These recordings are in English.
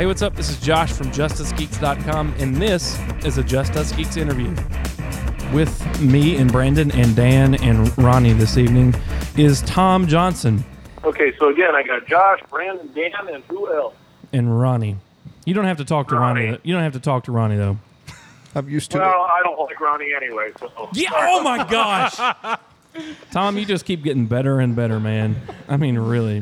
Hey, what's up? This is Josh from JustusGeeks.com, and this is a Just Us Geeks interview. With me and Brandon and Dan and Ronnie this evening is Tom Johnson. Okay, so again, I got Josh, Brandon, Dan, and who else? And Ronnie. You don't have to talk to Ronnie. You don't have to talk to Ronnie, though. I'm used to it. Well, I don't like Ronnie anyway, so... Yeah, oh my gosh! Tom, you just keep getting better and better, man. I mean, really.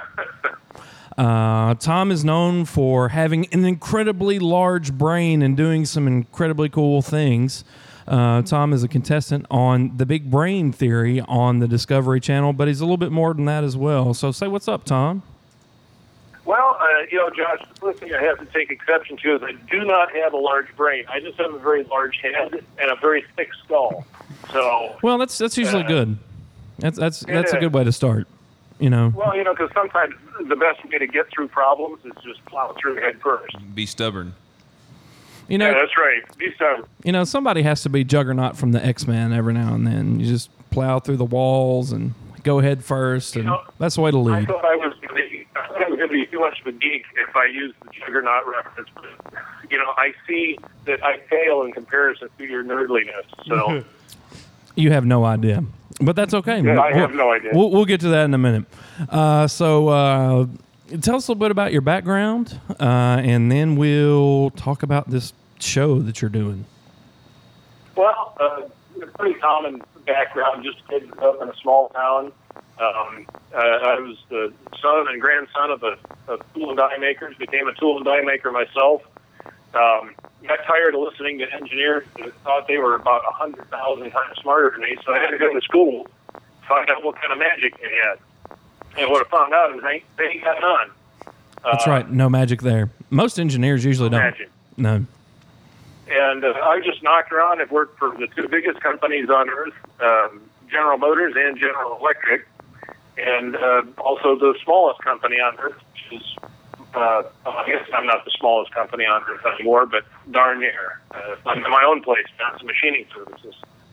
Tom is known for having an incredibly large brain and doing some incredibly cool things. Tom is a contestant on The Big Brain Theory on the Discovery Channel, but he's a little bit more than that as well. So say what's up, Tom. Well, Josh, the first thing I have to take exception to is I do not have a large brain. I just have a very large head and a very thick skull. So, well, that's usually good. That's a good way to start. You know. Well, because sometimes the best way to get through problems is just plow through head first. Be stubborn. Yeah, that's right. Be stubborn. Somebody has to be Juggernaut from the X-Men every now and then. You just plow through the walls and go head first, and that's the way to lead. I thought I was going to be too much of a geek if I used the Juggernaut reference, but I see that I fail in comparison to your nerdliness. So you have no idea. But that's okay. Yeah, I have no idea. We'll get to that in a minute. So tell us a little bit about your background, and then we'll talk about this show that you're doing. Well, a pretty common background, just a kid grew up in a small town. I was the son and grandson of tool and die makers, became a tool and die maker myself. Got tired of listening to engineers that thought they were about 100,000 times smarter than me, so I had to go to school, find out what kind of magic they had. And what I found out is they ain't got none. That's right, no magic there. Most engineers usually don't. Magic. No. And I just knocked around. I've worked for the two biggest companies on Earth, General Motors and General Electric, and also the smallest company on Earth, which is... I guess I'm not the smallest company on Earth anymore, but darn near. I'm in my own place, Johnson Machining Services.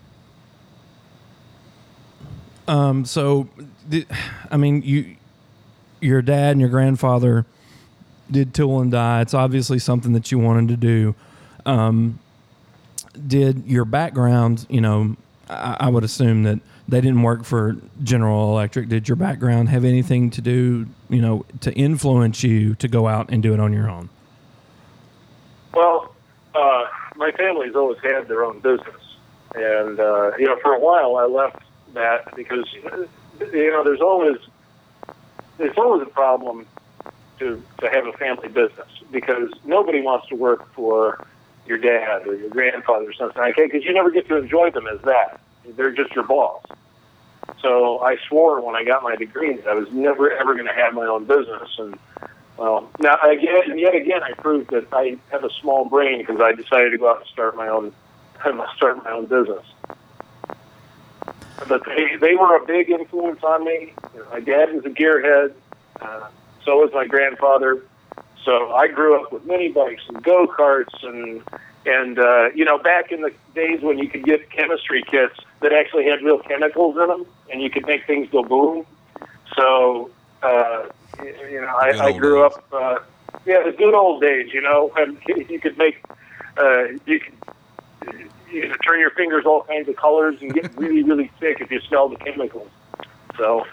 Your dad and your grandfather did tool and die. It's obviously something that you wanted to do. Did your background, I would assume that they didn't work for General Electric. Did your background have anything to do, to influence you to go out and do it on your own? Well, my family's always had their own business. And, for a while I left that because, there's always a problem to have a family business because nobody wants to work for your dad or your grandfather or something like that because you never get to enjoy them as that. They're just your boss. So I swore when I got my degree that I was never, ever going to have my own business. And yet again, I proved that I have a small brain because I decided to go out and start my own business. But they were a big influence on me. My dad was a gearhead. So was my grandfather. So I grew up with mini bikes and go-karts and back in the days when you could get chemistry kits that actually had real chemicals in them and you could make things go boom. So, I grew up, the good old days, and you could make, you could turn your fingers all kinds of colors and get really, really sick if you smelled the chemicals. So...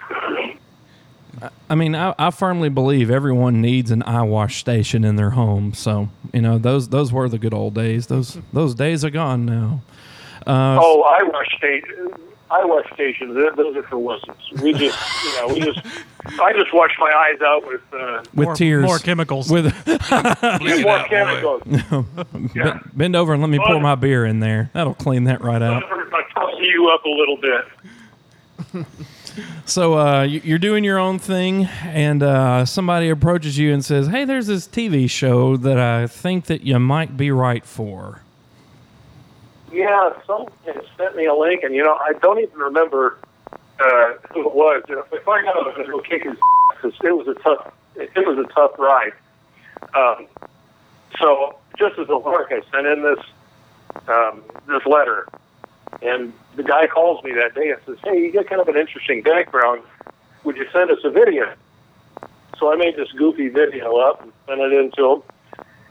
I firmly believe everyone needs an eye wash station in their home. So, those were the good old days. Those days are gone now. Eye wash stations. Those are for wussies. I just wash my eyes out with tears, more chemicals, more chemicals. Bend over and let me pour my beer in there. That'll clean that right out. I'll toss you up a little bit. So you're doing your own thing, and somebody approaches you and says, "Hey, there's this TV show that I think that you might be right for." Yeah, someone sent me a link, and I don't even remember who it was. If I find out, it'll kick his ass. It was a tough ride. So just as a lark, I sent in this letter. And the guy calls me that day and says, "Hey, you got kind of an interesting background. Would you send us a video?" So I made this goofy video up and sent it in to him.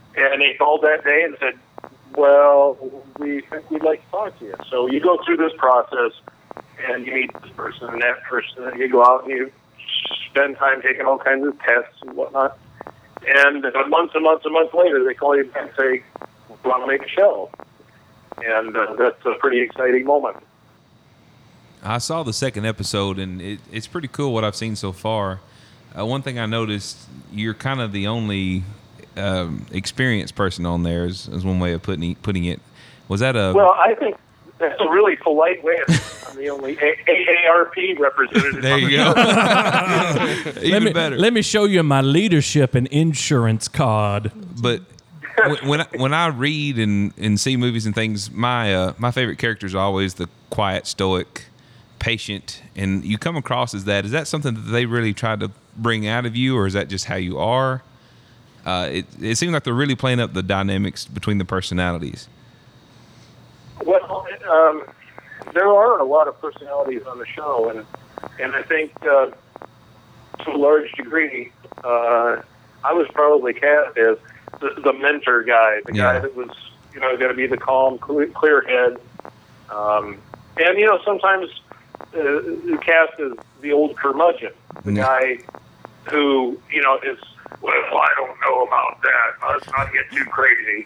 And they called that day and said, well, we think we'd like to talk to you. So you go through this process, and you meet this person and that person, and you go out and you spend time taking all kinds of tests and whatnot. And months and months and months later, they call you back and say, we want to make a show. And that's a pretty exciting moment. I saw the second episode, and it's pretty cool what I've seen so far. One thing I noticed, you're kind of the only experienced person on there, is one way of putting it. Was that a... Well, I think that's a really polite way of saying I'm the only AARP representative. There you go. Even better. Let me show you my leadership and insurance card. But when I read and see movies and things, my favorite character is always the quiet, stoic, patient, and you come across as that. Is that something that they really tried to bring out of you, or is that just how you are? It seems like they're really playing up the dynamics between the personalities. Well, there are a lot of personalities on the show, and I think to a large degree, I was probably cast as the mentor guy, the guy that was, going to be the calm, clear head. And, sometimes cast as the old curmudgeon, the guy who, is, well, I don't know about that. Let's not get too crazy.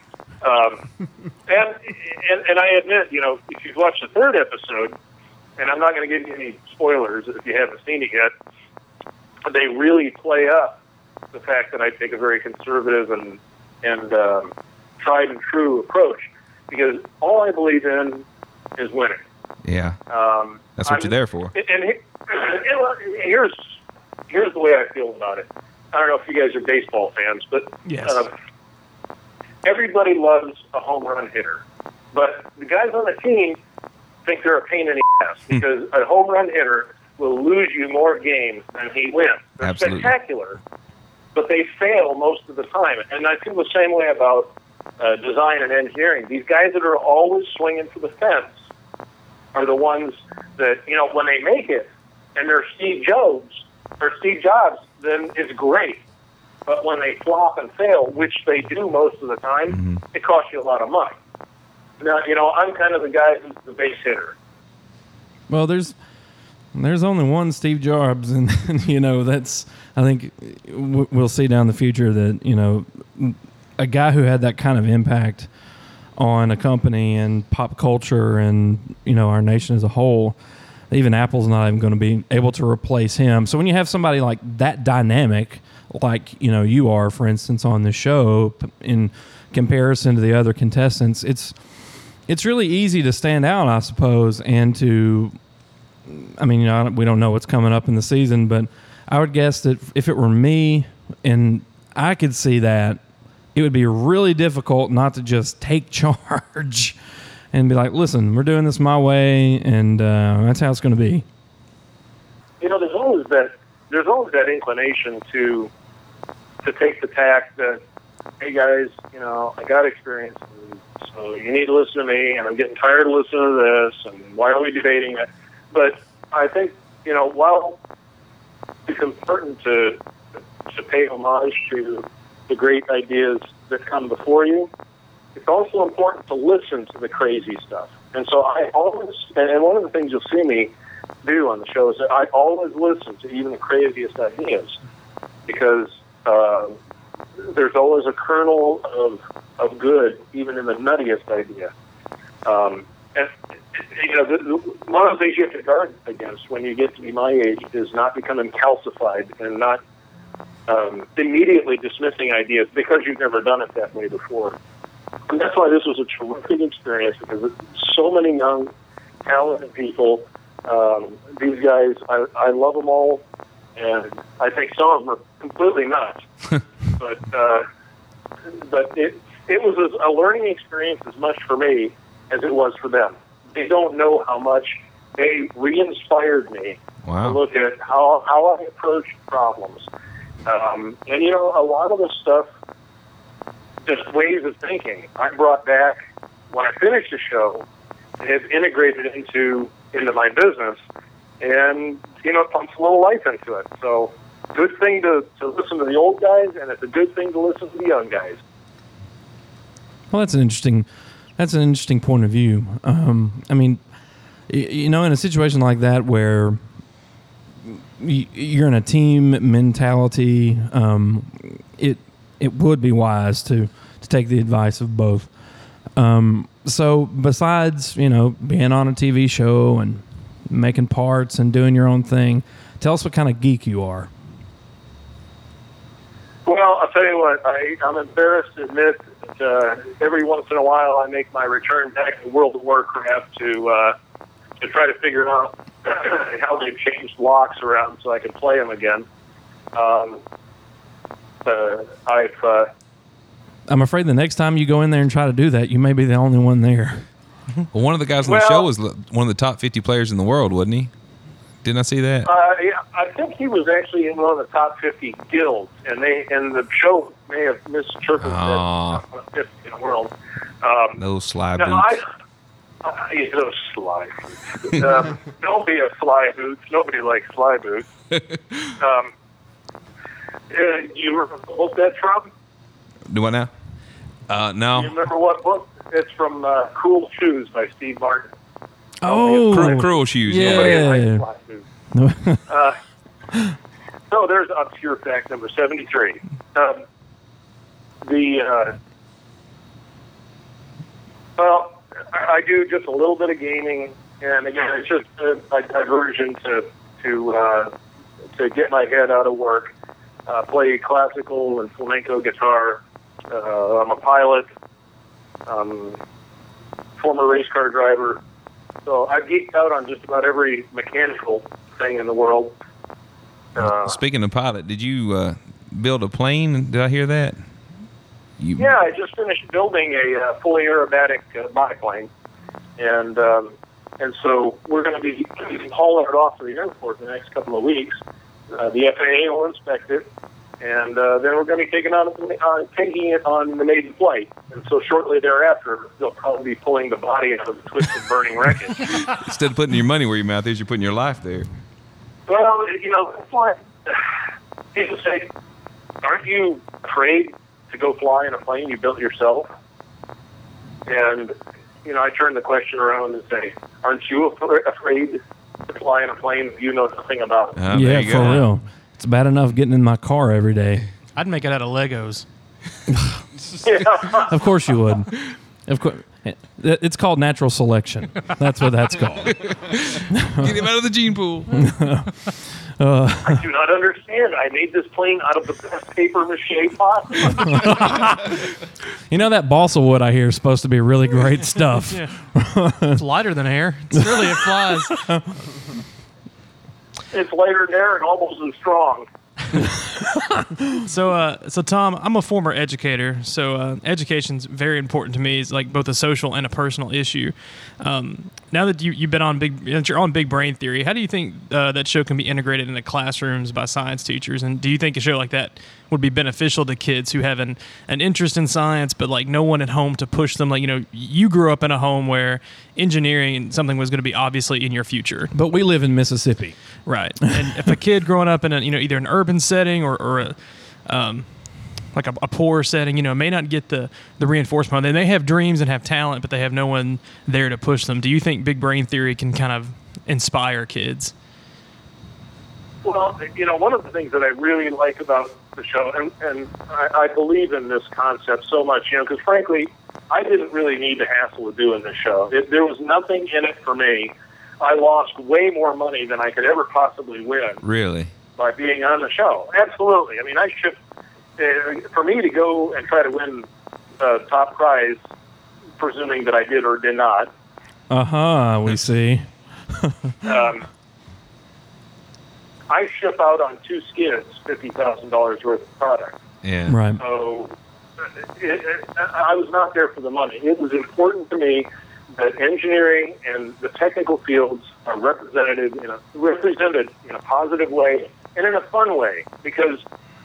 And I admit, if you've watched the third episode, and I'm not going to give you any spoilers if you haven't seen it yet, they really play up the fact that I take a very conservative and tried and true approach, because all I believe in is winning. Yeah, that's what you're there for. And here's the way I feel about it. I don't know if you guys are baseball fans, but yes. Everybody loves a home run hitter. But the guys on the team think they're a pain in the ass, because a home run hitter will lose you more games than he wins. They're Absolutely spectacular, but they fail most of the time. And I feel the same way about design and engineering. These guys that are always swinging for the fence are the ones that, when they make it and they're Steve Jobs, then it's great. But when they flop and fail, which they do most of the time, it costs you a lot of money. Now, I'm kind of the guy who's the base hitter. Well, there's only one Steve Jobs, and that's, I think we'll see down the future that, a guy who had that kind of impact on a company and pop culture and, our nation as a whole, even Apple's not even going to be able to replace him. So when you have somebody like that dynamic, like, you are, for instance, on the show, in comparison to the other contestants, it's really easy to stand out, I suppose, and to, we don't know what's coming up in the season, but I would guess that if it were me and I could see that, it would be really difficult not to just take charge and be like, listen, we're doing this my way, and that's how it's going to be. There's always that inclination to take the tack that, hey guys, I got experience, and so you need to listen to me, and I'm getting tired of listening to this, and why are we debating it? But I think, while it's important to pay homage to the great ideas that come before you, it's also important to listen to the crazy stuff. And so I always, and one of the things you'll see me do on the show is that I always listen to even the craziest ideas, because there's always a kernel of good even in the nuttiest idea. And one of the things you have to guard against when you get to be my age is not becoming calcified and not immediately dismissing ideas because you've never done it that way before. And that's why this was a terrific experience, because so many young, talented people. These guys, I love them all, and I think some of them are completely nuts. but it was a learning experience as much for me as it was for them. They don't know how much they re-inspired me to look at how I approach problems. And, a lot of the stuff, just ways of thinking, I brought back when I finished the show and have integrated into my business, and, pumps a little life into it. So good thing to listen to the old guys, and it's a good thing to listen to the young guys. Well, that's an interesting point of view. I mean, in a situation like that where you're in a team mentality, it would be wise to take the advice of both. So besides, being on a TV show and making parts and doing your own thing, tell us what kind of geek you are. Well, I'll tell you what, I'm embarrassed to admit that every once in a while I make my return back to World of Warcraft to try to figure out how they've changed locks around so I can play them again. I'm afraid the next time you go in there and try to do that, you may be the only one there. Well, one of the guys on the show was one of the top 50 players in the world, wasn't he? Didn't I see that? Yeah, I think he was actually in one of the top 50 guilds, and the show may have misinterpreted that 50 in the world. Those sly no, boots. Those sly boots. Don't be a fly boots. Nobody likes fly boots. You remember the book that's from? Do what now? No. You remember what book? It's from Cool Shoes by Steve Martin. Oh, Cruel Shoes. Yeah. So there's obscure fact number 73. I do just a little bit of gaming, and again, it's just a diversion to get my head out of work. Play classical and flamenco guitar. I'm a pilot. Former race car driver. So I've geeked out on just about every mechanical thing in the world. Speaking of pilot, did you build a plane? Did I hear that? Yeah, I just finished building a fully aerobatic biplane, and so we're going to be hauling it off to the airport in the next couple of weeks. The FAA will inspect it, and then we're going to be taking it on the maiden flight. And so shortly thereafter, they'll probably be pulling the body out of the twisted, burning wreckage. Instead of putting your money where your mouth is, you're putting your life there. Well, it's like people say, aren't you afraid to go fly in a plane you built yourself? And, I turn the question around and say, aren't you afraid to fly in a plane you know nothing about? Yeah, for real. It's bad enough getting in my car every day. I'd make it out of Legos. Yeah. Of course you would. Of course. It's called natural selection. That's what that's called. Get him out of the gene pool. I do not understand. I made this plane out of the best paper mache possible. That balsa wood I hear is supposed to be really great stuff. Yeah. It's lighter than air. It flies. It's lighter than air and almost as strong. So Tom, I'm a former educator, so education's very important to me. It's like both a social and a personal issue. Now that you're on Big Brain Theory, how do you think that show can be integrated into classrooms by science teachers? And do you think a show like that would be beneficial to kids who have an interest in science, but like no one at home to push them? Like, you grew up in a home where engineering and something was going to be obviously in your future. But we live in Mississippi. Right. And if a kid growing up in either an urban setting or a poor setting, may not get the reinforcement. They may have dreams and have talent, but they have no one there to push them. Do you think Big Brain Theory can kind of inspire kids? Well, one of the things that I really like about the show, and I believe in this concept so much, because frankly, I didn't really need the hassle of doing this show. There was nothing in it for me. I lost way more money than I could ever possibly win. Really? By being on the show. Absolutely. I mean, for me to go and try to win top prize, presuming that I did or did not. We see. I ship out on 2 skids $50,000 worth of product. Yeah. Right. So I was not there for the money. It was important to me that engineering and the technical fields are represented in a positive way and in a fun way, because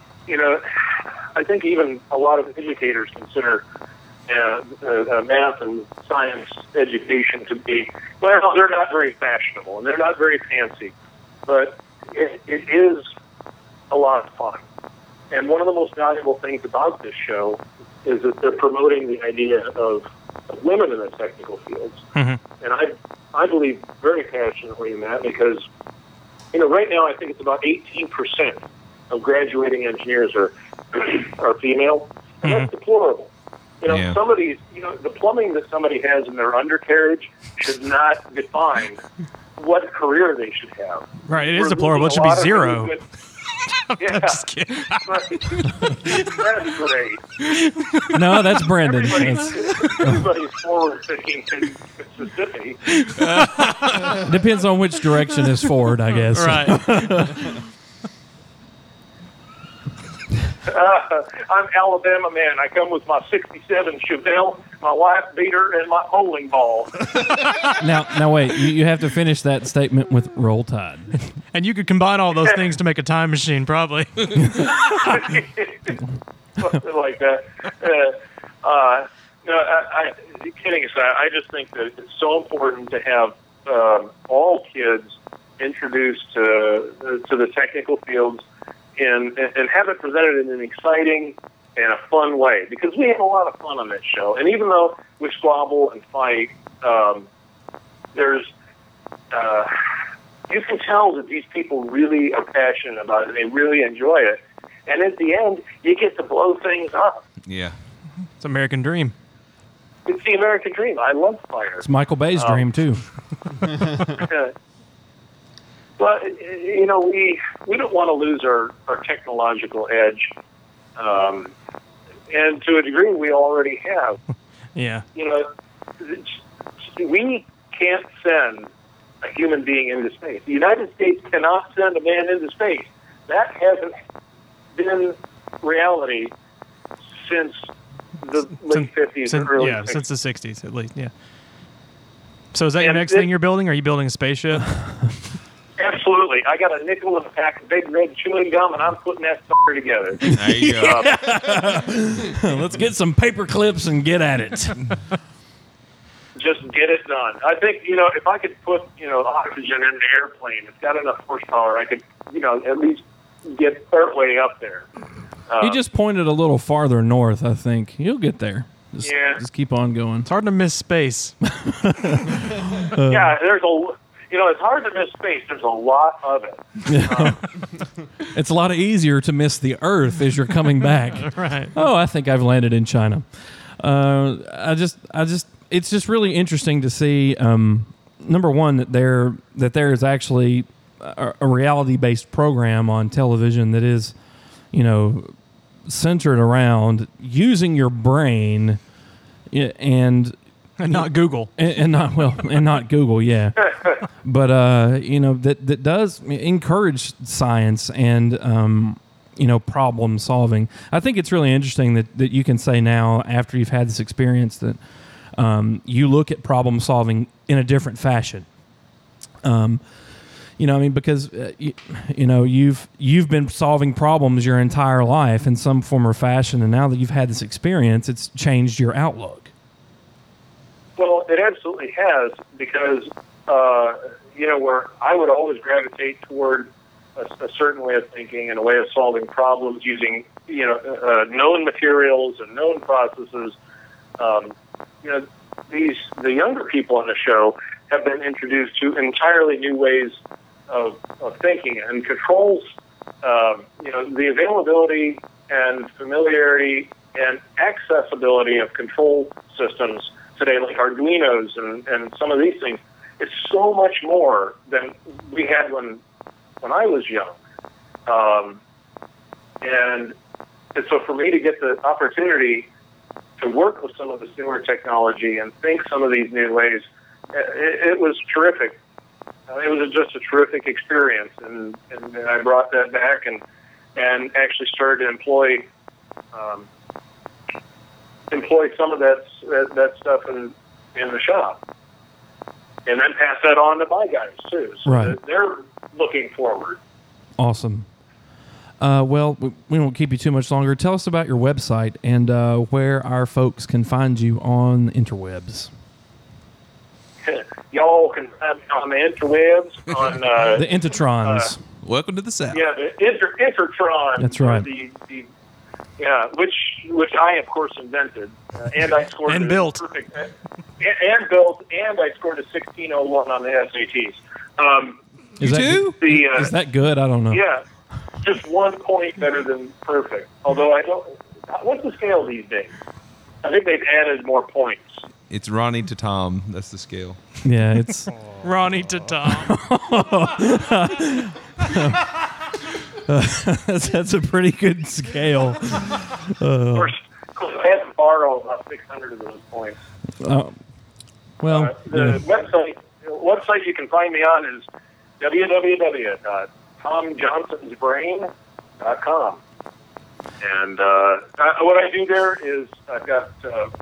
I think even a lot of educators consider math and science education to be, well, they're not very fashionable and they're not very fancy, but it is a lot of fun. And one of the most valuable things about this show is that they're promoting the idea of women in the technical fields. Mm-hmm. And I believe very passionately in that because, right now I think it's about 18% of graduating engineers are female, and that's deplorable. Yeah. Somebody's, the plumbing that somebody has in their undercarriage should not define what career they should have. Right, it is We're deplorable. It losing should a be lot of zero. really good- Yeah, Just kidding. that's great. No, that's Brandon. Everybody's forward thinking in Mississippi. Depends on which direction is forward, I guess. Right. I'm Alabama man. I come with my '67 Chevelle, my wife beater, and my bowling ball. Now wait. You have to finish that statement with Roll Tide. And you could combine all those things to make a time machine, probably. Something like that. No, kidding aside, I just think that it's so important to have all kids introduced to the technical fields and have it presented in an exciting and a fun way, because we have a lot of fun on that show. And even though we squabble and fight, there's you can tell that these people really are passionate about it. They really enjoy it. And at the end, you get to blow things up. Yeah. It's American dream. It's the American dream. I love fire. It's Michael Bay's dream too. But, we don't want to lose our technological edge. And to a degree, we already have. Yeah. We can't send a human being into space. The United States cannot send a man into space. That hasn't been reality since the late 50s and early 60s. Since the 60s at least, yeah. So is that your And next thing you're building? Are you building a spaceship? Absolutely. I got a nickel and a pack of big red chewing gum, and I'm putting that sucker together. There you go. Let's get some paper clips and get at it. Just get it done. I think, if I could put, oxygen in the airplane, it's got enough horsepower, I could, at least get partway up there. You just pointed a little farther north, I think. You'll get there. Just keep on going. It's hard to miss space. Yeah, it's hard to miss space. There's a lot of it. It's a lot easier to miss the Earth as you're coming back. Right. Oh, I think I've landed in China. It's just really interesting to see. Number one, that there is actually a reality-based program on television that is, centered around using your brain, and not Google. and not Google, yeah. But that does encourage science and problem solving. I think it's really interesting that you can say now, after you've had this experience, that you look at problem solving in a different fashion. Because you've been solving problems your entire life in some form or fashion, and now that you've had this experience, it's changed your outlook. Well, it absolutely has, because, where I would always gravitate toward a certain way of thinking and a way of solving problems using, known materials and known processes. The younger people on the show have been introduced to entirely new ways of thinking, and controls, the availability and familiarity and accessibility of control systems today, like Arduinos and some of these things. It's so much more than we had when I was young. And so for me to get the opportunity to work with some of this newer technology and think some of these new ways, it was terrific. It was just a terrific experience, and I brought that back and actually started to employ some of that stuff in the shop, and then pass that on to my guys too. So right. that they're looking forward. Awesome. Well, we won't keep you too much longer. Tell us about your website and where our folks can find you on the interwebs. Y'all can find me on the interwebs on the Intertrons. Welcome to the South. Yeah, the Intertron. That's right. Which which I of course invented, and I scored And a built. perfect, and built, and I scored a 1601 on the SATs. Is that, too? is that good? I don't know. Yeah, just 1 point better than perfect. Although I don't. What's the scale these days? I think they've added more points. It's Ronnie to Tom. That's the scale. Yeah, it's Ronnie to Tom. that's a pretty good scale. Of course, I had to borrow about 600 of those points. Well, The website you can find me on is www.tomjohnsonsbrain.com. And what I do there is I've got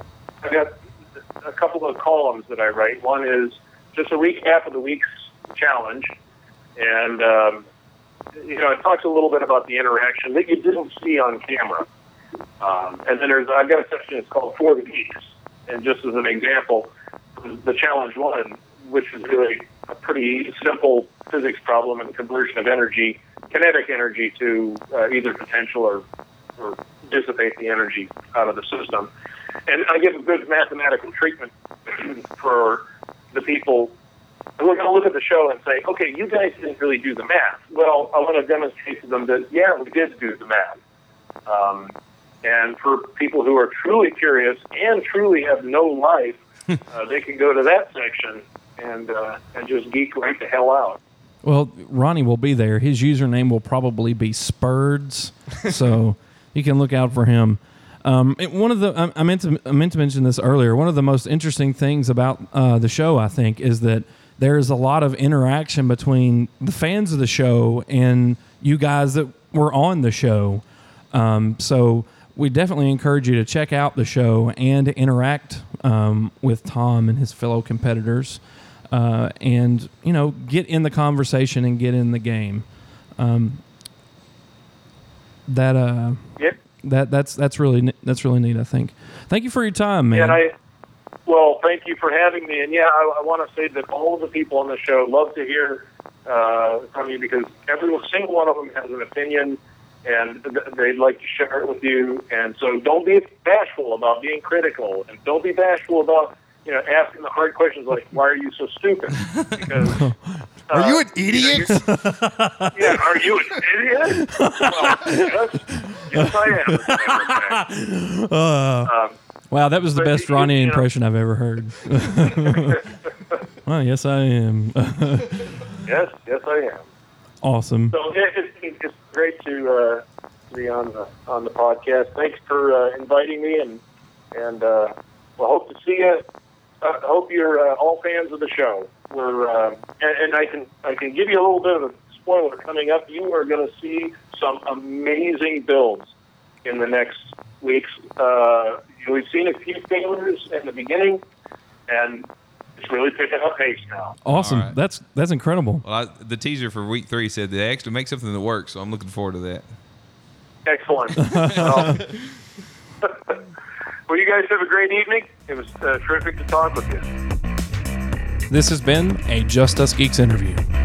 a couple of columns that I write. One is just a recap of the week's challenge, and it talks a little bit about the interaction that you didn't see on camera. And then I've got a section that's called For the Geeks, and just as an example, the challenge one, which is really a pretty simple physics problem and conversion of energy, kinetic energy, to either potential or dissipate the energy out of the system. And I give a good mathematical treatment for the people who are going to look at the show and say, okay, you guys didn't really do the math. Well, I want to demonstrate to them that, yeah, we did do the math. And for people who are truly curious and truly have no life, they can go to that section and just geek right the hell out. well, Ronnie will be there. His username will probably be Spurds, so you can look out for him. One of the I meant to mention this earlier. One of the most interesting things about the show, I think, is that there's a lot of interaction between the fans of the show and you guys that were on the show. So we definitely encourage you to check out the show and interact with Tom and his fellow competitors, and get in the conversation and get in the game. Yep. That's really neat, I think. Thank you for your time, man. And well, thank you for having me. And yeah, I want to say that all of the people on the show love to hear from you, because every single one of them has an opinion, and they'd like to share it with you. And so don't be bashful about being critical, and don't be bashful about asking the hard questions like, why are you so stupid? Because Are you an idiot? yeah, are you an idiot? Well, yes, I am. Wow, that was the But best you- Ronnie you know- impression I've ever heard. Well, yes, I am. Yes, I am. Awesome. So it's great to be on the podcast. Thanks for inviting me, and we'll hope to see you. I hope you're all fans of the show. And I can give you a little bit of a spoiler coming up. You are going to see some amazing builds in the next weeks. We've seen a few failures in the beginning, and it's really picking up pace now. Awesome. All right. That's incredible. Well, the teaser for week 3 said they actually make something that works, so I'm looking forward to that. Excellent. Well, you guys have a great evening. It was terrific to talk with you. This has been a Just Us Geeks interview.